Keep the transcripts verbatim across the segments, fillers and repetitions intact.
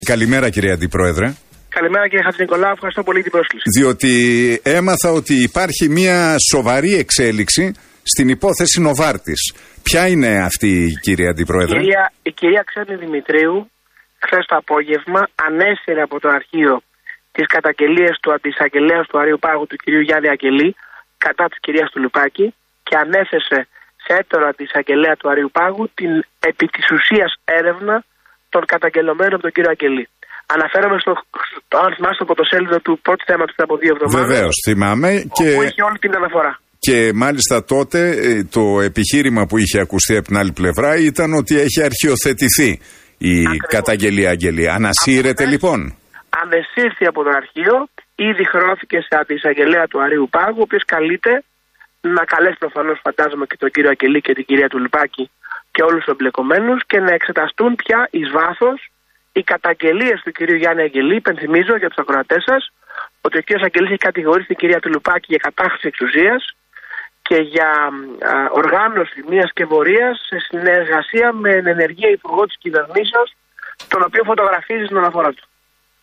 Καλημέρα κύριε Αντιπρόεδρε. Καλημέρα κύριε Χατζηνικολάου, ευχαριστώ πολύ την πρόσκληση. Διότι έμαθα ότι υπάρχει μια σοβαρή εξέλιξη στην υπόθεση Νοβάρτης. Ποια είναι αυτή κύριε Αντιπρόεδρε? Η κυρία, η κυρία Ξένη Δημητρίου χθες το απόγευμα ανέσυρε από το αρχείο τις καταγγελίες του αντισαγγελέας του Αρείου Πάγου του κυρίου Γιάννη Αγγελή κατά της κυρίας Τουλουπάκη και ανέθεσε σε έτερο αντισαγγελέα του Αρείου Πάγου την επί της ουσίας έρευνα των καταγγελωμένων από τον κύριο Αγγελή. Αναφέρομαι στο, στο, στο πρωτοσέλιδο του πρώτου θέματος από δύο εβδομάδες. Βεβαίως, θυμάμαι. Και... όπου είχε όλη την αναφορά. Και μάλιστα τότε το επιχείρημα που είχε ακουστεί από την άλλη πλευρά ήταν ότι έχει αρχιοθετηθεί η Ακριβώς. καταγγελία Αγγελή. Ανασύρεται λοιπόν. Ανεσύρθη από το αρχείο, ήδη χρώθηκε σε αντισαγγελέα του Αρείου Πάγου, ο οποίος καλείται να καλέσει προφανώς φαντάζομαι και τον κύριο Αγγελή και την κυρία Τουλουπάκη και όλους τους εμπλεκομένους και να εξεταστούν πια εις βάθος οι καταγγελίες του κυρίου Γιάννη Αγγελή. Υπενθυμίζω για τους ακροατές σας ότι ο κύριος Αγγελής έχει κατηγορήσει την κυρία Τουλουπάκη για κατάχρηση εξουσίας και για α, οργάνωση μιας σκευωρίας σε συνεργασία με ενεργεία υπουργό της κυβερνήσεως, τον οποίο φωτογραφίζει στην αναφορά του.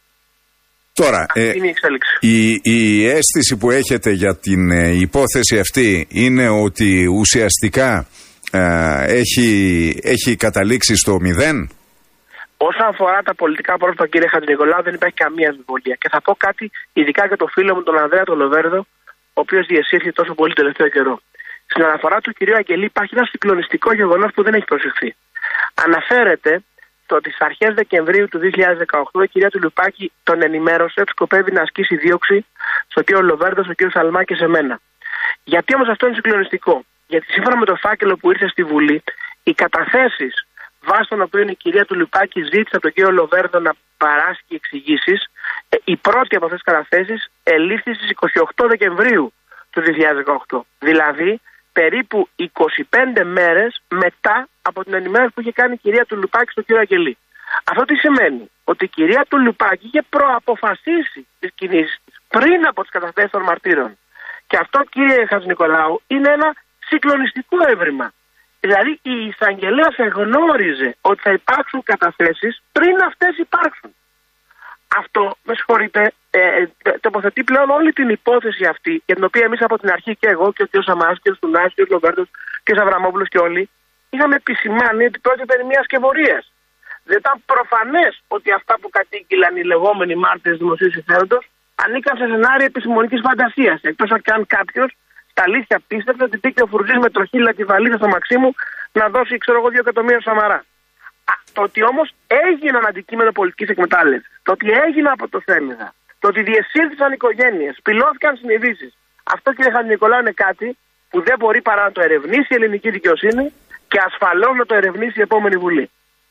Τώρα, ε, είναι η, η, η αίσθηση που έχετε για την ε, υπόθεση αυτή είναι ότι ουσιαστικά ε, έχει, έχει καταλήξει στο μηδέν. Όσον αφορά τα πολιτικά πρόσωπα, κύριε Χατζηνικολάου, δεν υπάρχει καμία αμφιβολία. Και θα πω κάτι ειδικά για τον φίλο μου, τον Ανδρέα τον Λοβέρδο, ο οποίος διεσύρθη τόσο πολύ τελευταίο καιρό. Στην αναφορά του κυρίου Αγγελή υπάρχει ένα συγκλονιστικό γεγονός που δεν έχει προσεχθεί. Αναφέρεται το ότι στις αρχές Δεκεμβρίου του δύο χιλιάδες δεκαοκτώ η κυρία Τουλουπάκη τον ενημέρωσε ότι σκοπεύει να ασκήσει δίωξη στον κύριο Λοβέρδο, στον κύριο Σαλμά και σε μένα. Γιατί όμως αυτό είναι συγκλονιστικό? Γιατί σύμφωνα με το φάκελο που ήρθε στη Βουλή, οι καταθέσεις βάσει των οποίων η κυρία Τουλουπάκη ζήτησε από τον κύριο Λοβέρδο να παράσχει εξηγήσεις, η πρώτη από αυτές τις καταθέσεις ελήφθη στις είκοσι οκτώ Δεκεμβρίου του δύο χιλιάδες δεκαοκτώ. Δηλαδή περίπου είκοσι πέντε μέρες μετά από την ενημέρωση που είχε κάνει η κυρία Τουλουπάκη στον κύριο Αγγελή. Αυτό τι σημαίνει? Ότι η κυρία Τουλουπάκη είχε προαποφασίσει τις κινήσεις της πριν από τις καταθέσεις των μαρτύρων. Και αυτό, κύριε Χατζηνικολάου, είναι ένα συγκλονιστικό έβριμα. Δηλαδή η εισαγγελέας εγνώριζε ότι θα υπάρξουν καταθέσεις πριν αυτές υπάρξουν. Αυτό, με συγχωρείτε, ε, τοποθετεί πλέον όλη την υπόθεση αυτή, για την οποία εμείς από την αρχή και εγώ και ο κ. Σαμάς και ο κ. Στουνάς και ο κ. Λοβέρδος και ο Αβραμόπουλος και όλοι είχαμε επισημάνει ότι πρόκειται περί μιας σκευωρίας. Δεν ήταν προφανές ότι αυτά που κατήγγυλαν οι λεγόμενοι μάρτυρες δημοσίου συμφέροντος ανήκαν σε σενάρια επιστημονικής φαντασίας. Εκτός αν και κάποιος τα αλήθεια πίστευε ότι πήγε ο Φουρτζής με τροχύλα τη βαλίδα στο Μαξίμου να δώσει, ξέρω εγώ, δύο εκατομμύρια στο Σαμαρά. Α, το ότι όμως έγιναν αντικείμενο πολιτικής εκμετάλλευσης, το ότι έγιναν από το Θέμιδα, το ότι διεσύρθησαν οικογένειες, πυλώθηκαν συνειδήσεις, αυτό, κύριε Χατζηνικολάου, είναι κάτι που δεν μπορεί παρά να το ερευνήσει η ελληνική δικαιοσύνη και ασφαλώς να το ερευνήσει η επόμενη Βουλή.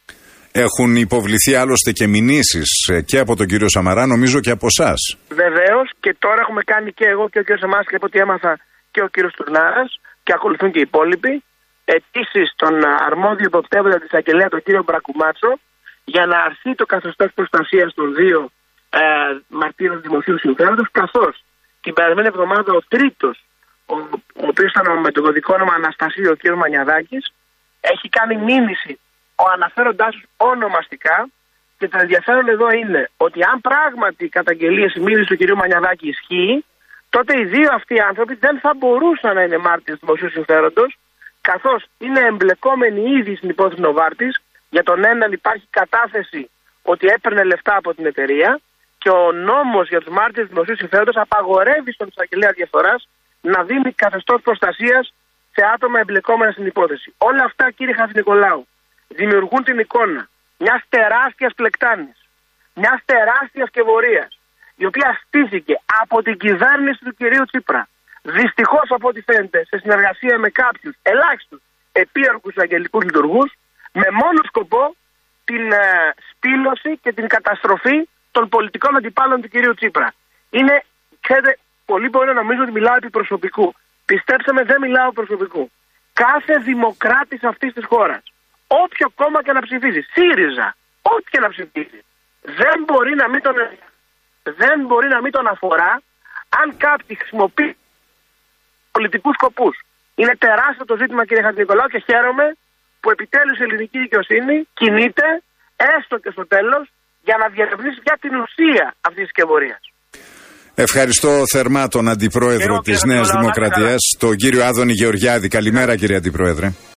Έχουν υποβληθεί άλλωστε και μηνύσεις και από τον κύριο Σαμαρά, νομίζω και από εσάς. Βεβαίως, και τώρα έχουμε κάνει και εγώ και ο κύριος Σαμάρας και από ό,τι έμαθα και ο κύριος Τουρνάρας και ακολουθούν και οι υπόλοιποι αιτήσεις στον αρμόδιο υποπτεύοντα της αγγελέα, τον κύριο Μπρακουμάτσο, για να αρθεί το καθεστώς προστασίας των δύο ε, μαρτύρων δημοσίου συμφέροντος, καθώς την περασμένη εβδομάδα ο τρίτος, ο, ο οποίος ήταν με το κωδικό όνομα Αναστασίου, ο κύριος Μανιαδάκης, έχει κάνει μήνυση ο αναφέροντάς τους ονομαστικά, και το ενδιαφέρον εδώ είναι ότι αν πράγματι η καταγγελία, η μήνυση του κυρίου Μανιαδάκη ισχύει, τότε οι δύο αυτοί οι άνθρωποι δεν θα μπορούσαν να είναι μάρτυρες δημοσίου συμφέροντος, καθώς είναι εμπλεκόμενοι ήδη στην υπόθεση Νοβάρτης. Για τον έναν υπάρχει κατάθεση ότι έπαιρνε λεφτά από την εταιρεία και ο νόμος για τους μάρτυρες δημοσίου συμφέροντος απαγορεύει στον εισαγγελέα διαφθοράς να δίνει καθεστώς προστασίας σε άτομα εμπλεκόμενα στην υπόθεση. Όλα αυτά, κύριε Χατζηνικολάου, δημιουργούν την εικόνα μιας τεράστιας πλεκτάνης, μιας τεράστιας σκευωρίας, η οποία στήθηκε από την κυβέρνηση του κυρίου Τσίπρα. Δυστυχώς, από ό,τι φαίνεται, σε συνεργασία με κάποιους ελάχιστους επίαρχους αγγελικούς λειτουργούς, με μόνο σκοπό την ε, σπήλωση και την καταστροφή των πολιτικών αντιπάλων του κυρίου Τσίπρα. Είναι, ξέρετε, πολλοί μπορεί να νομίζουν ότι μιλάω επί προσωπικού. Πιστέψτε με, δεν μιλάω προσωπικού. Κάθε δημοκράτης αυτής της χώρας, όποιο κόμμα και να ψηφίζει, ΣΥΡΙΖΑ, ό,τι και να ψηφίζει, δεν μπορεί να μην τον, δεν μπορεί να μην τον αφορά αν κάποιοι χρησιμοποιεί πολιτικούς σκοπούς. Είναι τεράστιο το ζήτημα, κύριε Χατζηνικολάου, και χαίρομαι που επιτέλους η ελληνική δικαιοσύνη κινείται, έστω και στο τέλος, για να διερευνήσει για την ουσία αυτή τη σκευωρία. Ευχαριστώ θερμά τον Αντιπρόεδρο της Νέας Δημοκρατίας, τον κύριο Άδωνη Γεωργιάδη. Καλημέρα, κύριε Αντιπρόεδρε.